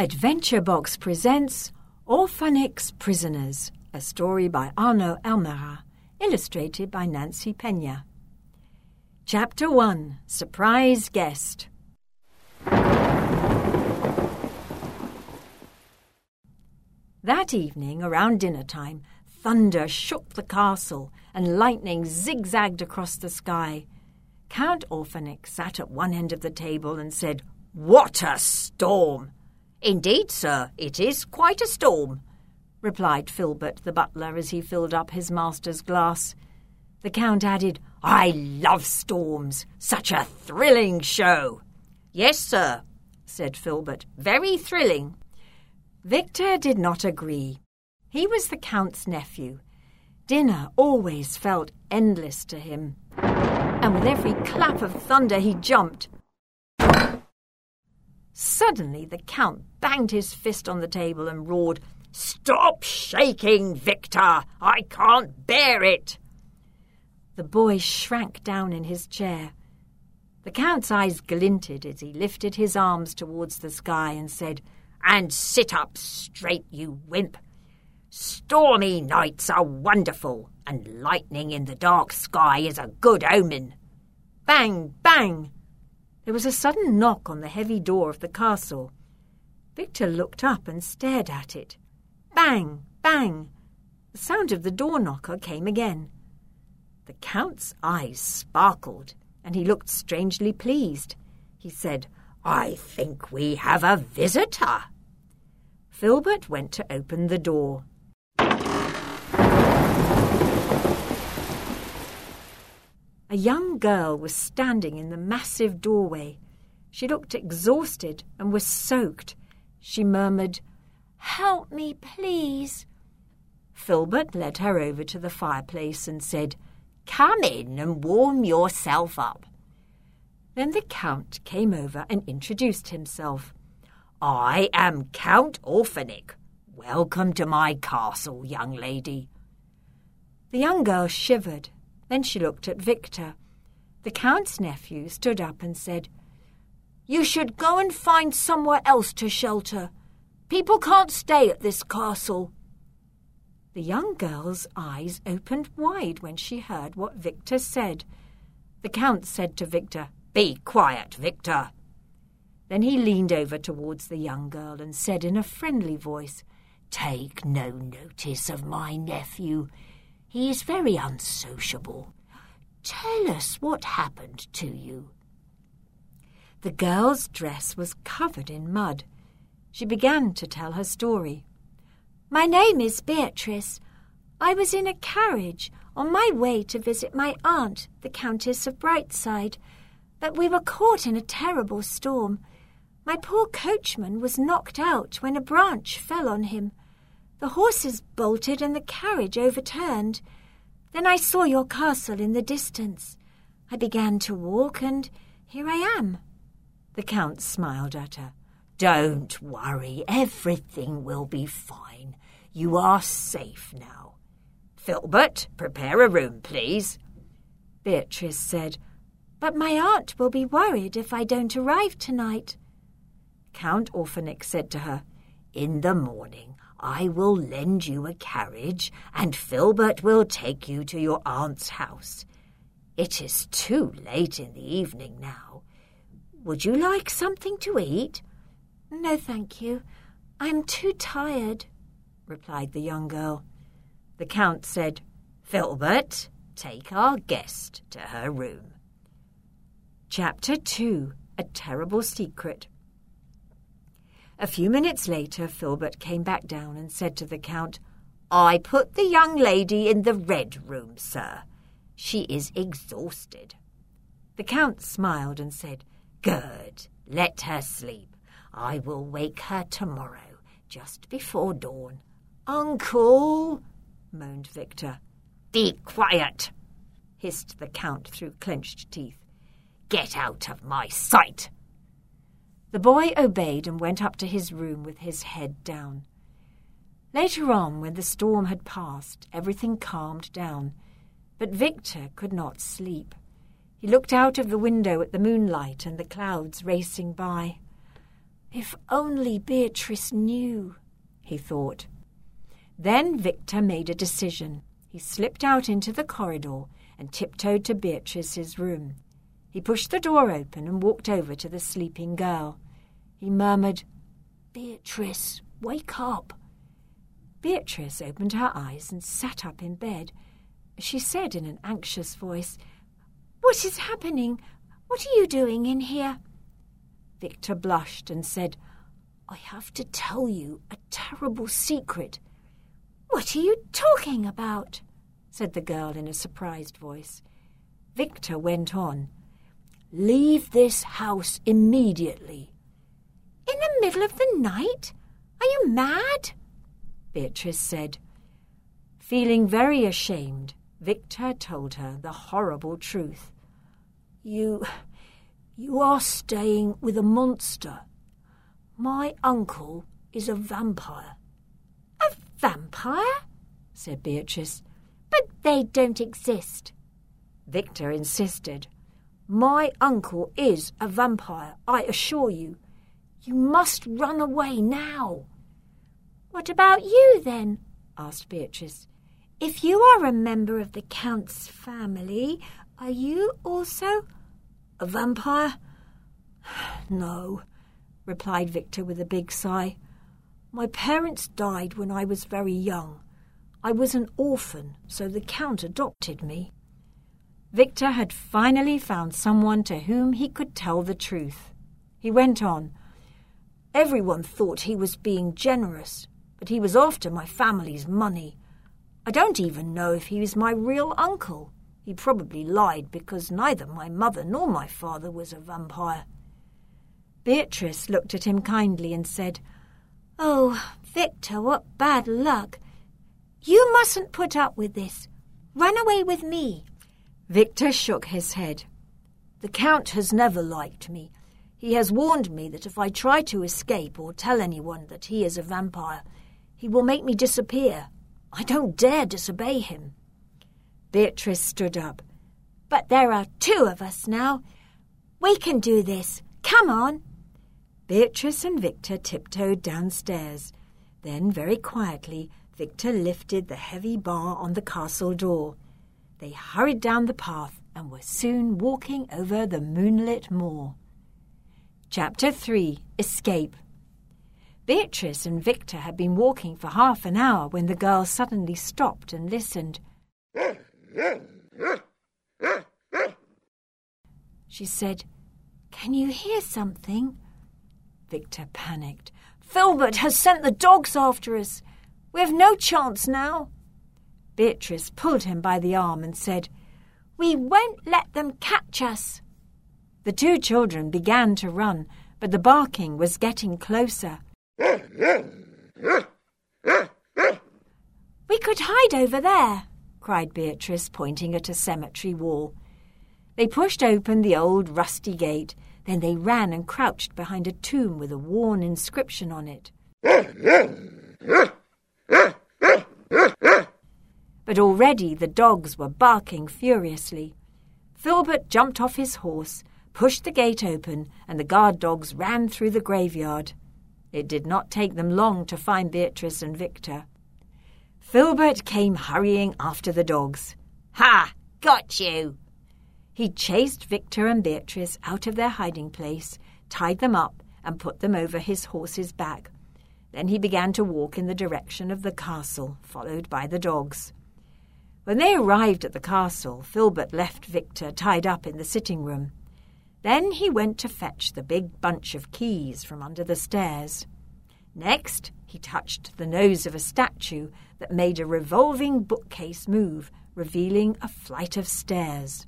Adventure Box presents Orphanix Prisoners, a story by Arnaud Almera, illustrated by Nancy Peña. Chapter 1, Surprise Guest. That evening, around dinner time, thunder shook the castle and lightning zigzagged across the sky. Count Orphanix sat at one end of the table and said, "What a storm!" "Indeed, sir, it is quite a storm," replied Filbert the butler as he filled up his master's glass. The Count added, "I love storms, such a thrilling show." "Yes, sir," said Filbert, "very thrilling." Victor did not agree. He was the Count's nephew. Dinner always felt endless to him, and with every clap of thunder he jumped. Suddenly the Count banged his fist on the table and roared, "Stop shaking, Victor! I can't bear it!" The boy shrank down in his chair. The Count's eyes glinted as he lifted his arms towards the sky and said, "And sit up straight, you wimp! Stormy nights are wonderful, and lightning in the dark sky is a good omen." Bang! Bang! There was a sudden knock on the heavy door of the castle. Victor looked up and stared at it. Bang! Bang! The sound of the door knocker came again. The Count's eyes sparkled, and he looked strangely pleased. He said, "I think we have a visitor." Filbert went to open the door. A young girl was standing in the massive doorway. She looked exhausted and was soaked. She murmured, "Help me, please." Filbert led her over to the fireplace and said, "Come in and warm yourself up." Then the Count came over and introduced himself. "I am Count Orphanix. Welcome to my castle, young lady." The young girl shivered. Then she looked at Victor. The Count's nephew stood up and said, "You should go and find somewhere else to shelter. People can't stay at this castle." The young girl's eyes opened wide when she heard what Victor said. The Count said to Victor, "Be quiet, Victor." Then he leaned over towards the young girl and said in a friendly voice, "Take no notice of my nephew. He is very unsociable. Tell us what happened to you." The girl's dress was covered in mud. She began to tell her story. "My name is Beatrice. I was in a carriage on my way to visit my aunt, the Countess of Brightside, but we were caught in a terrible storm. My poor coachman was knocked out when a branch fell on him. The horses bolted and the carriage overturned. Then I saw your castle in the distance. I began to walk, and here I am." The Count smiled at her. "Don't worry, everything will be fine. You are safe now. Filbert, prepare a room, please." Beatrice said, "But my aunt will be worried if I don't arrive tonight." Count Orphanix said to her, "In the morning I will lend you a carriage, and Filbert will take you to your aunt's house. It is too late in the evening now. Would you like something to eat?" "No, thank you. I'm too tired," replied the young girl. The Count said, "Filbert, take our guest to her room." Chapter 2, A Terrible Secret. A few minutes later, Filbert came back down and said to the Count, "I put the young lady in the red room, sir. She is exhausted." The Count smiled and said, "Good, let her sleep. I will wake her tomorrow, just before dawn." "Uncle," moaned Victor. "Be quiet," hissed the Count through clenched teeth. "Get out of my sight." The boy obeyed and went up to his room with his head down. Later on, when the storm had passed, everything calmed down, but Victor could not sleep. He looked out of the window at the moonlight and the clouds racing by. If only Beatrice knew, he thought. Then Victor made a decision. He slipped out into the corridor and tiptoed to Beatrice's room. He pushed the door open and walked over to the sleeping girl. He murmured, "Beatrice, wake up." Beatrice opened her eyes and sat up in bed. She said in an anxious voice, "What is happening? What are you doing in here?" Victor blushed and said, "I have to tell you a terrible secret." "What are you talking about?" said the girl in a surprised voice. Victor went on, "Leave this house immediately." "In the middle of the night? Are you mad?" Beatrice said. Feeling very ashamed, Victor told her the horrible truth. You are staying with a monster. My uncle is a vampire." "A vampire?" said Beatrice. "But they don't exist." Victor insisted. "My uncle is a vampire, I assure you. You must run away now." "What about you, then?" asked Beatrice. "If you are a member of the Count's family, are you also—" "A vampire? No," replied Victor with a big sigh. "My parents died when I was very young. I was an orphan, so the Count adopted me." Victor had finally found someone to whom he could tell the truth. He went on, "Everyone thought he was being generous, but he was after my family's money. I don't even know if he was my real uncle. He probably lied because neither my mother nor my father was a vampire." Beatrice looked at him kindly and said, "Oh, Victor, what bad luck. You mustn't put up with this. Run away with me." Victor shook his head. "The Count has never liked me. He has warned me that if I try to escape or tell anyone that he is a vampire, he will make me disappear. I don't dare disobey him." Beatrice stood up. "But there are two of us now. We can do this. Come on." Beatrice and Victor tiptoed downstairs. Then, very quietly, Victor lifted the heavy bar on the castle door. They hurried down the path and were soon walking over the moonlit moor. Chapter 3. Escape. Beatrice and Victor had been walking for half an hour when the girl suddenly stopped and listened. She said, "Can you hear something?" Victor panicked. "Filbert has sent the dogs after us. We have no chance now." Beatrice pulled him by the arm and said, "We won't let them catch us." The two children began to run, but the barking was getting closer. "We could hide over there," cried Beatrice, pointing at a cemetery wall. They pushed open the old rusty gate. Then they ran and crouched behind a tomb with a worn inscription on it. But already the dogs were barking furiously. Filbert jumped off his horse, pushed the gate open, and the guard dogs ran through the graveyard. It did not take them long to find Beatrice and Victor. Filbert came hurrying after the dogs. "Ha! Got you!" He chased Victor and Beatrice out of their hiding place, tied them up, and put them over his horse's back. Then he began to walk in the direction of the castle, followed by the dogs. When they arrived at the castle, Filbert left Victor tied up in the sitting room. Then he went to fetch the big bunch of keys from under the stairs. Next, he touched the nose of a statue that made a revolving bookcase move, revealing a flight of stairs.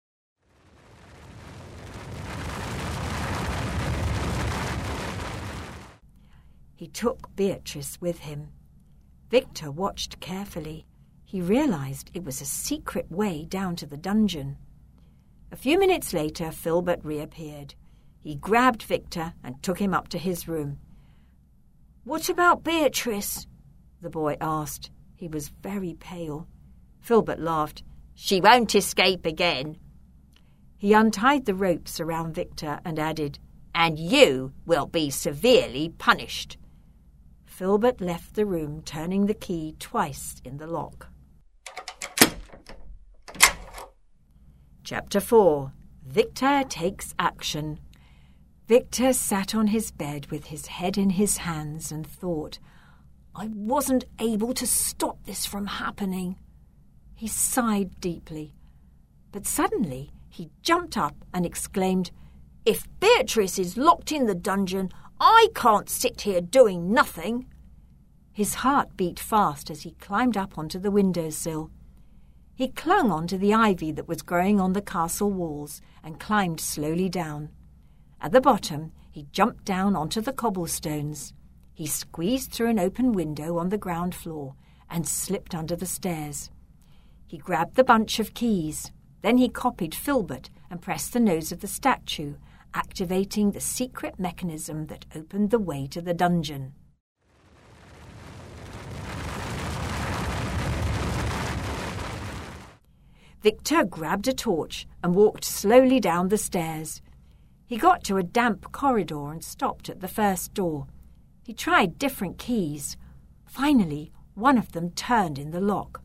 He took Beatrice with him. Victor watched carefully. He realized it was a secret way down to the dungeon. A few minutes later, Filbert reappeared. He grabbed Victor and took him up to his room. "What about Beatrice?" the boy asked. He was very pale. Filbert laughed. "She won't escape again." He untied the ropes around Victor and added, and you will be severely punished." Filbert left the room, turning the key twice in the lock. Chapter 4. Victor Takes Action. Victor sat on his bed with his head in his hands and thought, "I wasn't able to stop this from happening." He sighed deeply, but suddenly he jumped up and exclaimed, "If Beatrice is locked in the dungeon, I can't sit here doing nothing." His heart beat fast as he climbed up onto the windowsill. He clung onto the ivy that was growing on the castle walls and climbed slowly down. At the bottom, he jumped down onto the cobblestones. He squeezed through an open window on the ground floor and slipped under the stairs. He grabbed the bunch of keys. Then he copied Filbert and pressed the nose of the statue, activating the secret mechanism that opened the way to the dungeon. Victor grabbed a torch and walked slowly down the stairs. He got to a damp corridor and stopped at the first door. He tried different keys. Finally, one of them turned in the lock.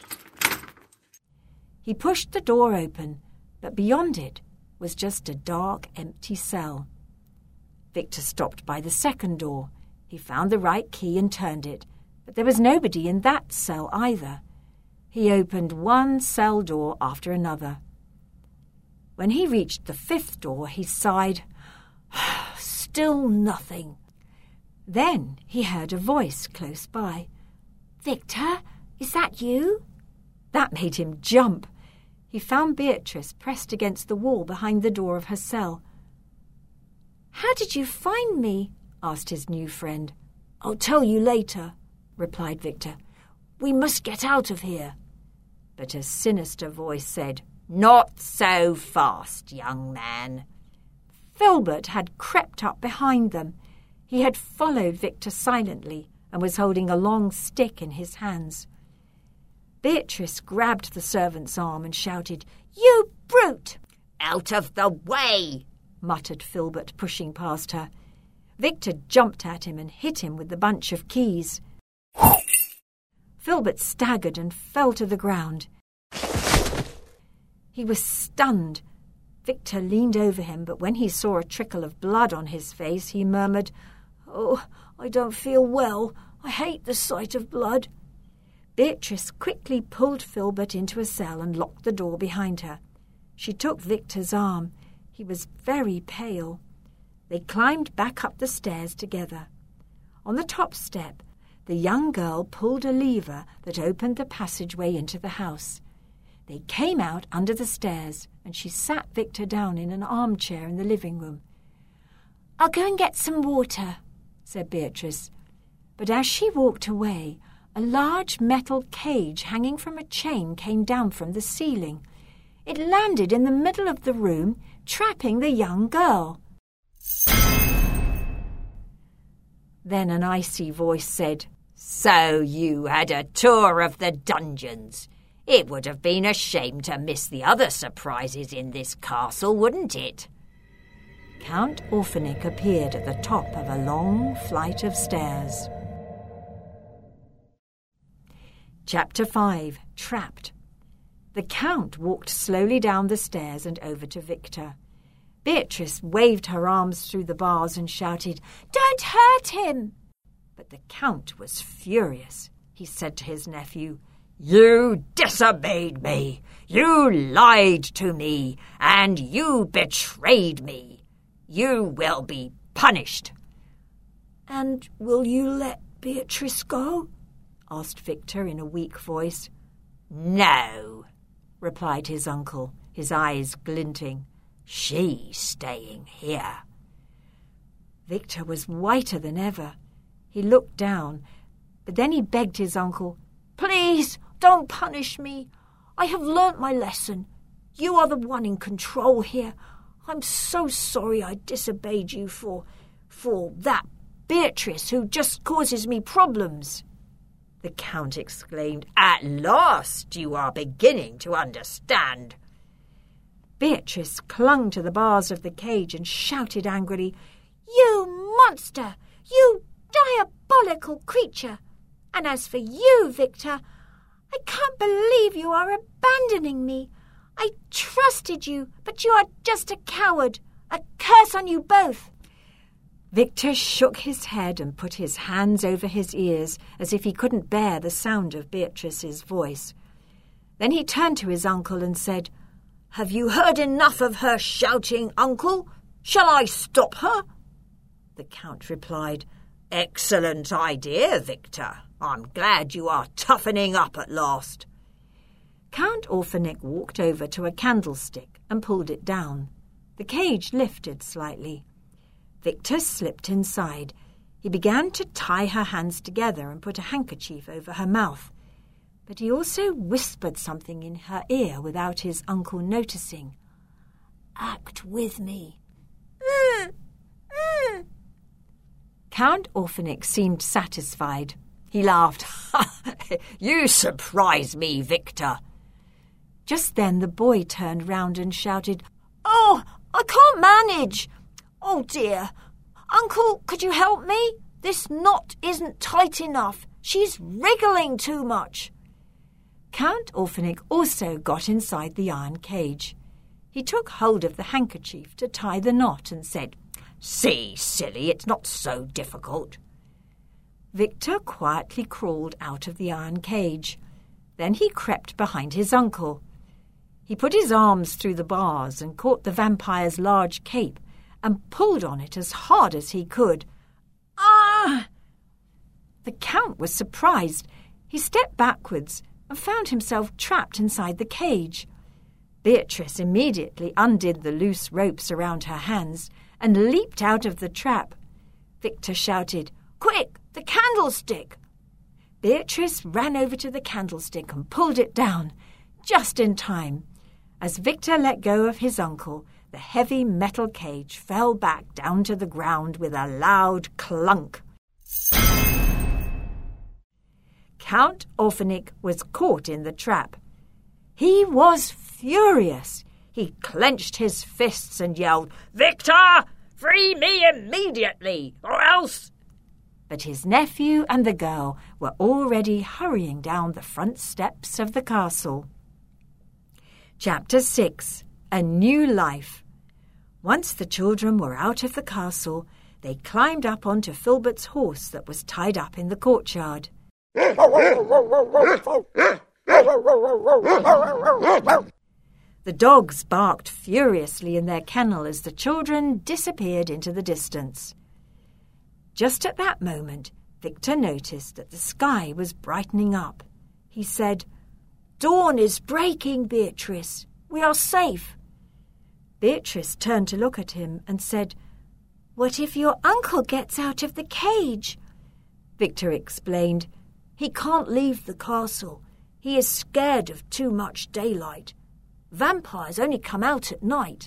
He pushed the door open, but beyond it was just a dark, empty cell. Victor stopped by the second door. He found the right key and turned it, but there was nobody in that cell either. He opened one cell door after another. When he reached the fifth door, he sighed, "Still nothing." Then he heard a voice close by. "Victor, is that you?" That made him jump. He found Beatrice pressed against the wall behind the door of her cell. "How did you find me?" asked his new friend. "I'll tell you later," replied Victor. "We must get out of here." But a sinister voice said, "Not so fast, young man." Filbert had crept up behind them. He had followed Victor silently and was holding a long stick in his hands. Beatrice grabbed the servant's arm and shouted, "You brute!" "Out of the way!" muttered Filbert, pushing past her. Victor jumped at him and hit him with the bunch of keys. Filbert staggered and fell to the ground. He was stunned. Victor leaned over him, but when he saw a trickle of blood on his face, he murmured, "Oh, I don't feel well. I hate the sight of blood." Beatrice quickly pulled Filbert into a cell and locked the door behind her. She took Victor's arm. He was very pale. They climbed back up the stairs together. On the top step, the young girl pulled a lever that opened the passageway into the house. They came out under the stairs, and she sat Victor down in an armchair in the living room. "I'll go and get some water," said Beatrice. But as she walked away, a large metal cage hanging from a chain came down from the ceiling. It landed in the middle of the room, trapping the young girl. Then an icy voice said, "So you had a tour of the dungeons. It would have been a shame to miss the other surprises in this castle, wouldn't it?" Count Orphanik appeared at the top of a long flight of stairs. Chapter 5. Trapped. The Count walked slowly down the stairs and over to Victor. Beatrice waved her arms through the bars and shouted, "Don't hurt him!" But the Count was furious. He said to his nephew, "You disobeyed me, you lied to me, and you betrayed me. You will be punished." "And will you let Beatrice go?" asked Victor in a weak voice. "No," replied his uncle, his eyes glinting. "She's staying here." Victor was whiter than ever. He looked down, but then he begged his uncle, "Please, don't punish me. I have learnt my lesson. You are the one in control here. I'm so sorry I disobeyed you for that Beatrice who just causes me problems." The Count exclaimed, "At last you are beginning to understand." Beatrice clung to the bars of the cage and shouted angrily, "You monster! You diabolical creature! And as for you, Victor, I can't believe you are abandoning me. I trusted you, but you are just a coward. A curse on you both." Victor shook his head and put his hands over his ears as if he couldn't bear the sound of Beatrice's voice. Then he turned to his uncle and said, "Have you heard enough of her shouting, uncle? Shall I stop her?" The Count replied, "Excellent idea, Victor. I'm glad you are toughening up at last." Count Orphanik walked over to a candlestick and pulled it down. The cage lifted slightly. Victor slipped inside. He began to tie her hands together and put a handkerchief over her mouth. But he also whispered something in her ear without his uncle noticing. "Act with me." Count Orphanik seemed satisfied. He laughed. "You surprise me, Victor." Just then the boy turned round and shouted, "Oh, I can't manage. Oh, dear. Uncle, could you help me? This knot isn't tight enough. She's wriggling too much." Count Orphanik also got inside the iron cage. He took hold of the handkerchief to tie the knot and said, "See, silly, it's not so difficult." Victor quietly crawled out of the iron cage. Then he crept behind his uncle. He put his arms through the bars and caught the vampire's large cape and pulled on it as hard as he could. "Ah!" The Count was surprised. He stepped backwards and found himself trapped inside the cage. Beatrice immediately undid the loose ropes around her hands and leaped out of the trap. Victor shouted, "Quick, the candlestick!" Beatrice ran over to the candlestick and pulled it down, just in time. As Victor let go of his uncle, the heavy metal cage fell back down to the ground with a loud clunk. Count Orphanik was caught in the trap. He was furious. He clenched his fists and yelled, "Victor, free me immediately, or else—" But his nephew and the girl were already hurrying down the front steps of the castle. Chapter 6. A New Life. Once the children were out of the castle, they climbed up onto Filbert's horse that was tied up in the courtyard. The dogs barked furiously in their kennel as the children disappeared into the distance. Just at that moment, Victor noticed that the sky was brightening up. He said, "Dawn is breaking, Beatrice. We are safe." Beatrice turned to look at him and said, "What if your uncle gets out of the cage?" Victor explained, "He can't leave the castle. He is scared of too much daylight. Vampires only come out at night."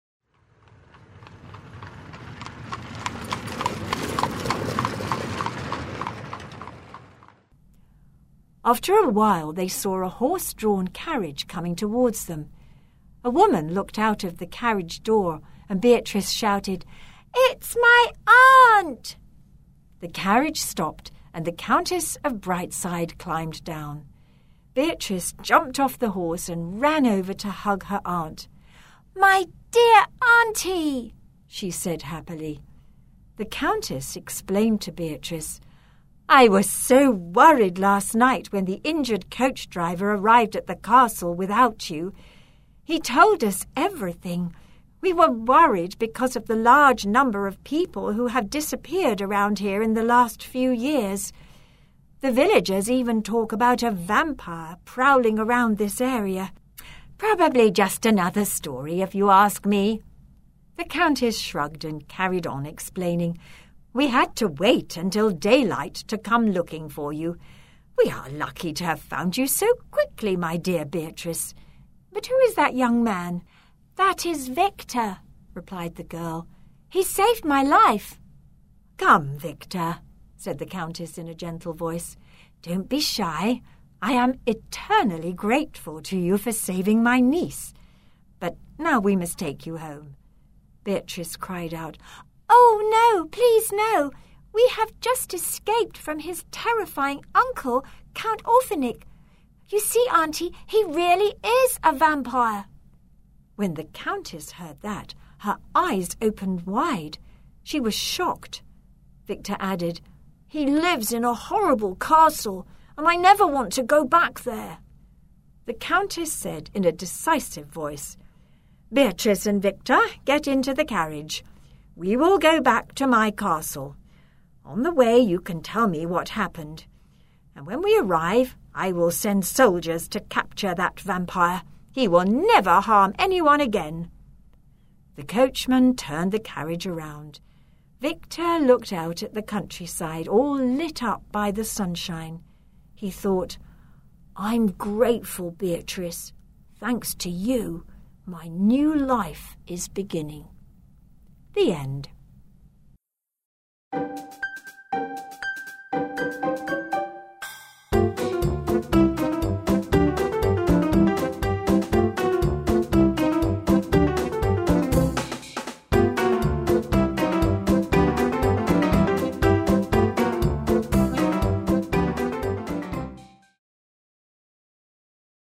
After a while they saw a horse-drawn carriage coming towards them. A woman looked out of the carriage door and Beatrice shouted, "It's my aunt!" The carriage stopped and the Countess of Brightside climbed down. Beatrice jumped off the horse and ran over to hug her aunt. "My dear auntie," she said happily. The Countess explained to Beatrice, "I was so worried last night when the injured coach driver arrived at the castle without you. He told us everything. We were worried because of the large number of people who have disappeared around here in the last few years. The villagers even talk about a vampire prowling around this area. Probably just another story, if you ask me." The Countess shrugged and carried on explaining, "We had to wait until daylight to come looking for you. We are lucky to have found you so quickly, my dear Beatrice. But who is that young man?" "That is Victor," replied the girl. "He saved my life." "Come, Victor," said the Countess in a gentle voice. "Don't be shy. I am eternally grateful to you for saving my niece. But Now we must take you home." Beatrice cried out, "Oh, no, please no! We have just escaped from his terrifying uncle, Count Orphanik. You see, Auntie, he really is a vampire." When the Countess heard that, her eyes opened wide. She was shocked. Victor added, "He lives in a horrible castle, and I never want to go back there." The Countess said in a decisive voice, "Beatrice and Victor, get into the carriage. We will go back to my castle. On the way you can tell me what happened. And when we arrive, I will send soldiers to capture that vampire. He will never harm anyone again." The coachman turned the carriage around. Victor looked out at the countryside, all lit up by the sunshine. He thought, "I'm grateful, Beatrice. Thanks to you, my new life is beginning." The end.